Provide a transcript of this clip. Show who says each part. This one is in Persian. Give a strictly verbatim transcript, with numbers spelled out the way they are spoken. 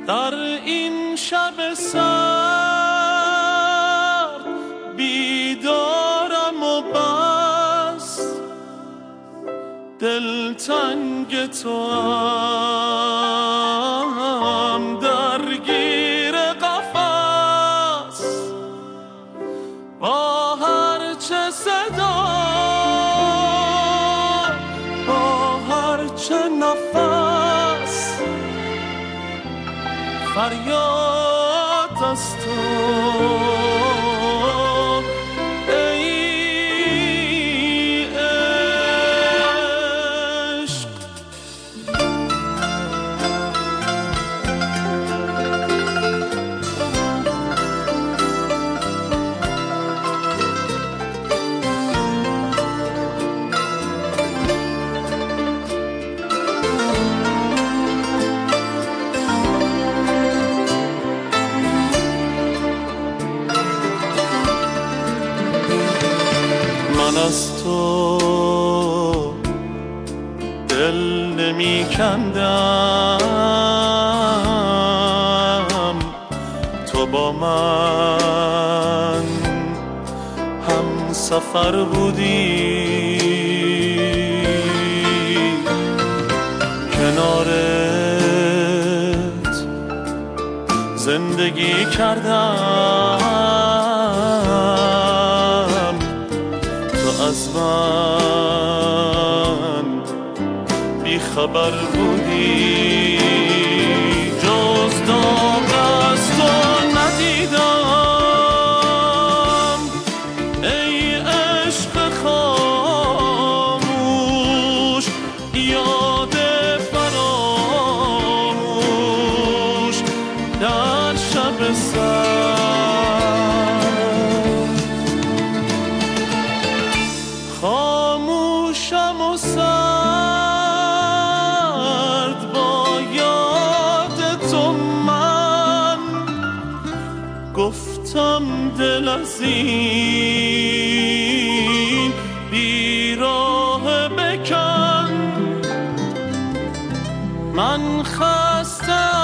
Speaker 1: در این شب سرد بیدارم و بس دلتنگ تو هم درگیر قفس با هر چه صدا با هر چه نفس فریاد از تو از تو دل نمی کندم تو با من هم سفر بودی کنارت زندگی کردم از من بی خبر بودی جز داغ از تو ندیدم ای عشق خاموش یاد فراموش در شب سر خاموشم و سرد با یاد تو من گفتم دل از این بیراه بکن من خسته